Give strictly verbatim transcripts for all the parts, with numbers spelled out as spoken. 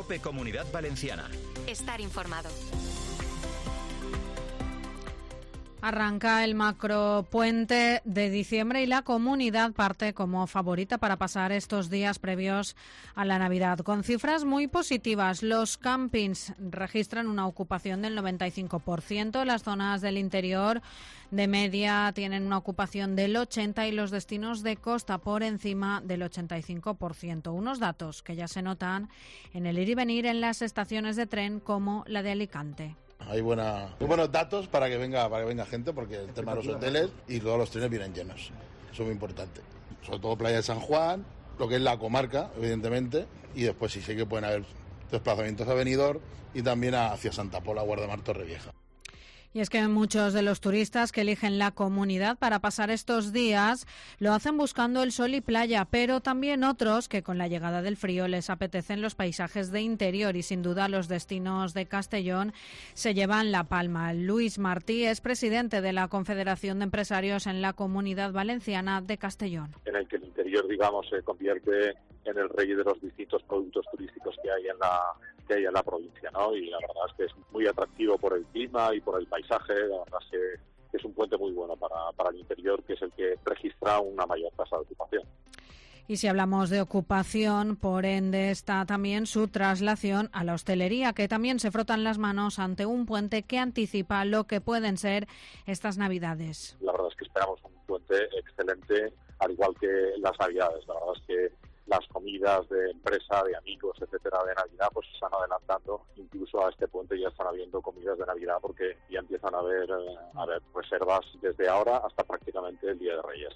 COPE Comunidad Valenciana. Estar informado. Arranca el macropuente de diciembre y la comunidad parte como favorita para pasar estos días previos a la Navidad. Con cifras muy positivas, los campings registran una ocupación del noventa y cinco por ciento, las zonas del interior de media tienen una ocupación del ochenta por ciento y los destinos de costa por encima del ochenta y cinco por ciento. Unos datos que ya se notan en el ir y venir en las estaciones de tren como la de Alicante. Hay buena, muy buenos datos para que venga para que venga gente, porque el tema de los hoteles y todos los trenes vienen llenos. Eso es muy importante. Sobre todo Playa de San Juan, lo que es la comarca, evidentemente, y después sí sé que pueden haber desplazamientos a Benidorm y también hacia Santa Pola, Guardamar, Torrevieja. Y es que muchos de los turistas que eligen la comunidad para pasar estos días lo hacen buscando el sol y playa, pero también otros que con la llegada del frío les apetecen los paisajes de interior y sin duda los destinos de Castellón se llevan la palma. Luis Martí es presidente de la Confederación de Empresarios en la Comunidad Valenciana de Castellón. En el que el interior, digamos, se convierte en el rey de los distintos productos turísticos que hay en la que hay en la provincia, ¿no? Y la verdad es que es muy atractivo por el clima y por el paisaje. La verdad es que es un puente muy bueno para, para el interior, que es el que registra una mayor tasa de ocupación. Y si hablamos de ocupación, por ende está también su traslación a la hostelería, que también se frotan las manos ante un puente que anticipa lo que pueden ser estas Navidades. La verdad es que esperamos un puente excelente, al igual que las Navidades. La verdad es que las comidas de empresa, de amigos, etcétera, de Navidad, pues se están adelantando. Incluso a este puente ya están habiendo comidas de Navidad porque ya empiezan a haber, eh, a haber reservas desde ahora hasta prácticamente el Día de Reyes.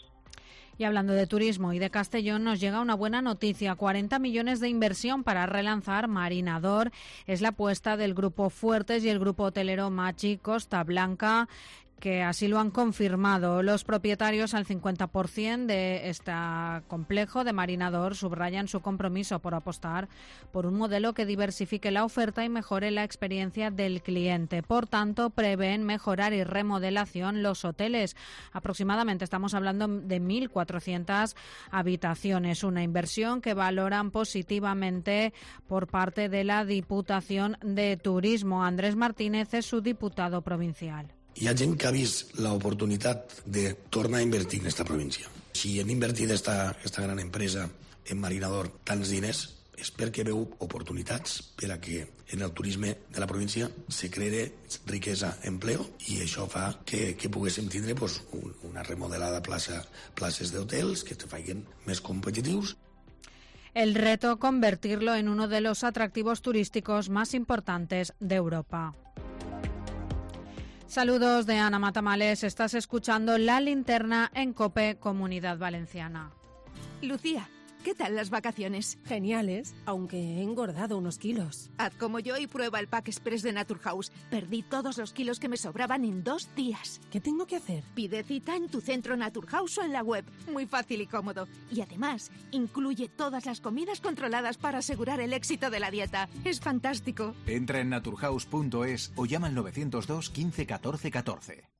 Y hablando de turismo y de Castellón, nos llega una buena noticia. cuarenta millones de inversión para relanzar Marinador. Es la apuesta del Grupo Fuertes y el Grupo Hotelero Machi Costa Blanca, que así lo han confirmado. Los propietarios al cincuenta por ciento de este complejo de Marinador subrayan su compromiso por apostar por un modelo que diversifique la oferta y mejore la experiencia del cliente. Por tanto, prevén mejorar y remodelación los hoteles. Aproximadamente estamos hablando de mil cuatrocientas habitaciones, una inversión que valoran positivamente por parte de la Diputación de Turismo. Andrés Martínez es su diputado provincial. Hi ha gent que ha vist l'oportunitat de tornar a invertir en esta província. Si hem invertit esta, esta gran empresa en Marinador tants diners, és perquè veu oportunitats per a que en el turisme de la província se creï riquesa, empleo, i això fa que, que poguéssim tindre pues, un, una remodelada plaça, places d'hotels que te facin més competitius. El reto, convertirlo en uno de los atractivos turísticos más importantes de Europa. Saludos de Ana Matamales, estás escuchando La Linterna en COPE Comunidad Valenciana. Lucía, ¿qué tal las vacaciones? Geniales, aunque he engordado unos kilos. Haz como yo y prueba el Pack Express de Naturhaus. Perdí todos los kilos que me sobraban en dos días. ¿Qué tengo que hacer? Pide cita en tu centro Naturhaus o en la web. Muy fácil y cómodo. Y además, incluye todas las comidas controladas para asegurar el éxito de la dieta. Es fantástico. Entra en naturhaus punto es o llama al nueve cero dos, quince, catorce, catorce.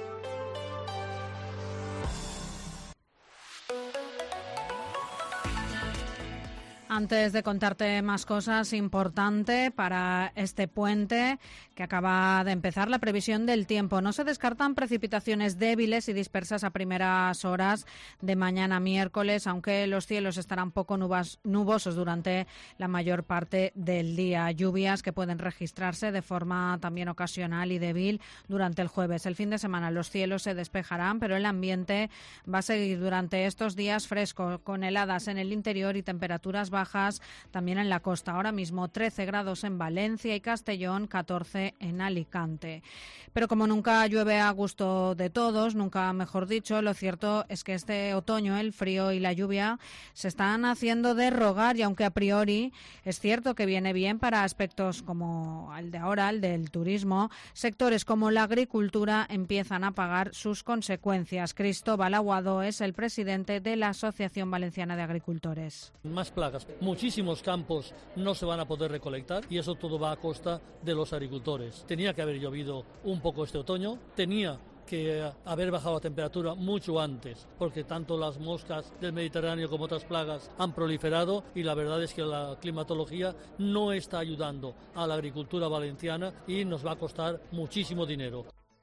Antes de contarte más cosas, importante para este puente que acaba de empezar, la previsión del tiempo. No se descartan precipitaciones débiles y dispersas a primeras horas de mañana miércoles, aunque los cielos estarán poco nubas, nubosos durante la mayor parte del día. Lluvias que pueden registrarse de forma también ocasional y débil durante el jueves. El fin de semana los cielos se despejarán, pero el ambiente va a seguir durante estos días fresco, con heladas en el interior y temperaturas bajas también en la costa. Ahora mismo trece grados en Valencia y Castellón, catorce en Alicante. Pero como nunca llueve a gusto de todos, nunca mejor dicho, lo cierto es que este otoño el frío y la lluvia se están haciendo de rogar, y aunque a priori es cierto que viene bien para aspectos como el de ahora, el del turismo, sectores como la agricultura empiezan a pagar sus consecuencias. Cristóbal Aguado es el presidente de la Asociación Valenciana de Agricultores. Más plagas. Muchísimos campos no se van a poder recolectar y eso todo va a costa de los agricultores. Tenía que haber llovido un poco este otoño, tenía que haber bajado la temperatura mucho antes, porque tanto las moscas del Mediterráneo como otras plagas han proliferado y la verdad es que la climatología no está ayudando a la agricultura valenciana y nos va a costar muchísimo dinero.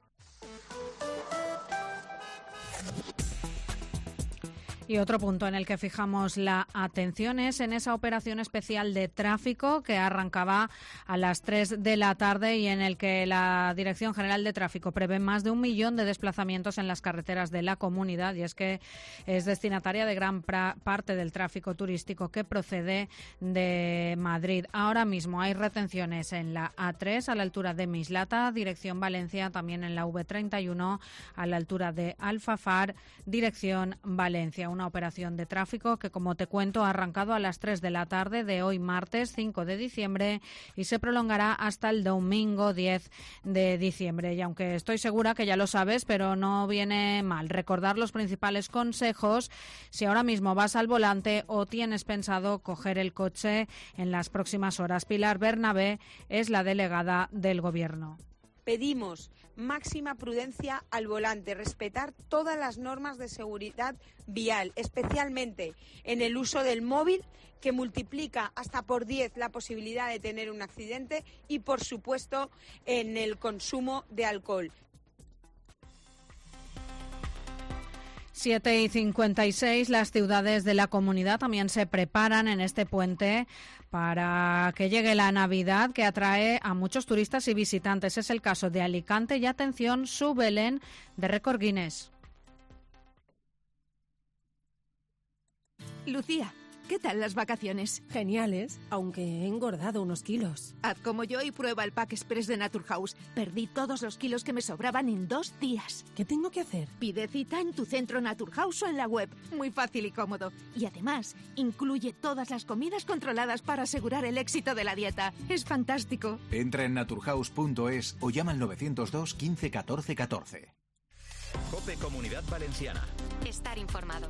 Y otro punto en el que fijamos la atención es en esa operación especial de tráfico que arrancaba a las tres de la tarde y en el que la Dirección General de Tráfico prevé más de un millón de desplazamientos en las carreteras de la comunidad, y es que es destinataria de gran pra- parte del tráfico turístico que procede de Madrid. Ahora mismo hay retenciones en la A tres a la altura de Mislata, dirección Valencia, también en la V treinta y uno a la altura de Alfafar, dirección Valencia. Una operación de tráfico que, como te cuento, ha arrancado a las tres de la tarde de hoy martes cinco de diciembre y se prolongará hasta el domingo diez de diciembre. Y aunque estoy segura que ya lo sabes, pero no viene mal recordar los principales consejos si ahora mismo vas al volante o tienes pensado coger el coche en las próximas horas. Pilar Bernabé es la delegada del Gobierno. Pedimos máxima prudencia al volante, respetar todas las normas de seguridad vial, especialmente en el uso del móvil, que multiplica hasta por diez la posibilidad de tener un accidente, y, por supuesto, en el consumo de alcohol. siete y cincuenta y seis, las ciudades de la comunidad también se preparan en este puente para que llegue la Navidad, que atrae a muchos turistas y visitantes. Es el caso de Alicante y, atención, su Belén de récord Guinness. Lucía, ¿qué tal las vacaciones? Geniales, aunque he engordado unos kilos. Haz como yo y prueba el Pack Express de Naturhaus. Perdí todos los kilos que me sobraban en dos días. ¿Qué tengo que hacer? Pide cita en tu centro Naturhaus o en la web. Muy fácil y cómodo. Y además, incluye todas las comidas controladas para asegurar el éxito de la dieta. Es fantástico. Entra en naturhaus punto es o llama al novecientos dos quince catorce catorce. COPE Comunidad Valenciana. Estar informado.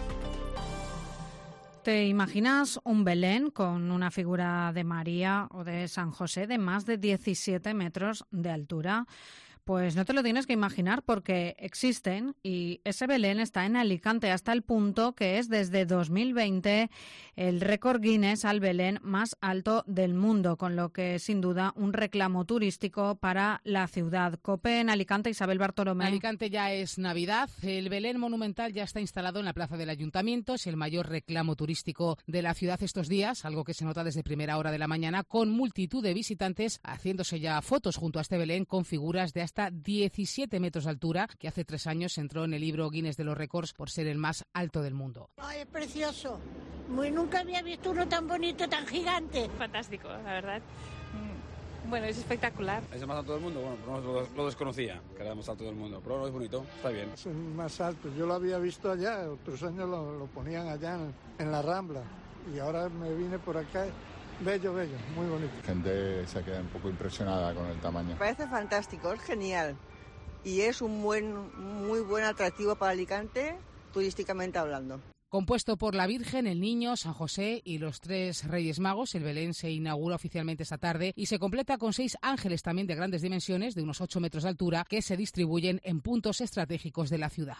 ¿Te imaginas un Belén con una figura de María o de San José de más de diecisiete metros de altura? Pues no te lo tienes que imaginar, porque existen, y ese Belén está en Alicante, hasta el punto que es desde dos mil veinte el récord Guinness al Belén más alto del mundo, con lo que sin duda un reclamo turístico para la ciudad. COPE en Alicante, Isabel Bartolomé. Alicante ya es Navidad, el Belén monumental ya está instalado en la plaza del Ayuntamiento, es el mayor reclamo turístico de la ciudad estos días, algo que se nota desde primera hora de la mañana, con multitud de visitantes haciéndose ya fotos junto a este Belén con figuras de hasta diecisiete metros de altura, que hace tres años entró en el libro Guinness de los récords por ser el más alto del mundo. Ay, es precioso. Muy, nunca había visto uno tan bonito, tan gigante. Fantástico, la verdad. Bueno, es espectacular. ¿Es el más alto del mundo? Bueno, lo, lo desconocía, que era el más alto del mundo, pero no, es bonito, está bien. Es el más alto, yo lo había visto allá, otros años lo, lo ponían allá en, en la Rambla, y ahora me vine por acá. Bello, bello, muy bonito. La gente se queda un poco impresionada con el tamaño. Me parece fantástico, es genial. Y es un buen, muy buen atractivo para Alicante, turísticamente hablando. Compuesto por la Virgen, el Niño, San José y los tres Reyes Magos, el Belén se inaugura oficialmente esta tarde y se completa con seis ángeles también de grandes dimensiones, de unos ocho metros de altura, que se distribuyen en puntos estratégicos de la ciudad.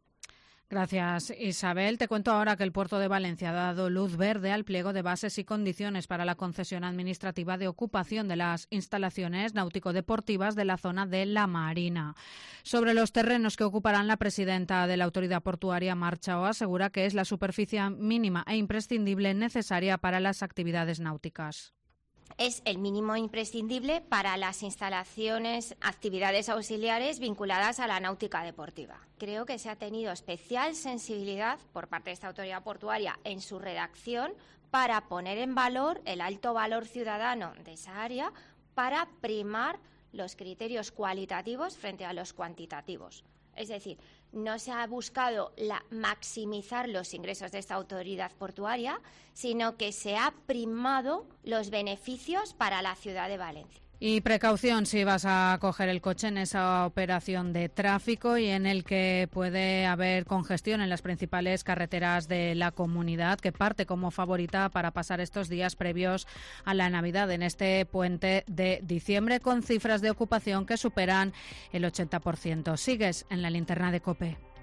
Gracias, Isabel. Te cuento ahora que el Puerto de Valencia ha dado luz verde al pliego de bases y condiciones para la concesión administrativa de ocupación de las instalaciones náutico-deportivas de la zona de La Marina. Sobre los terrenos que ocuparán, la presidenta de la Autoridad Portuaria, Mar Chao, asegura que es la superficie mínima e imprescindible necesaria para las actividades náuticas. Es el mínimo imprescindible para las instalaciones, actividades auxiliares vinculadas a la náutica deportiva. Creo que se ha tenido especial sensibilidad por parte de esta autoridad portuaria en su redacción para poner en valor el alto valor ciudadano de esa área, para primar los criterios cualitativos frente a los cuantitativos. Es decir, no se ha buscado la, maximizar los ingresos de esta autoridad portuaria, sino que se ha primado los beneficios para la ciudad de Valencia. Y precaución si vas a coger el coche en esa operación de tráfico y en el que puede haber congestión en las principales carreteras de la comunidad, que parte como favorita para pasar estos días previos a la Navidad en este puente de diciembre, con cifras de ocupación que superan el ochenta por ciento. Sigues en la linterna de COPE.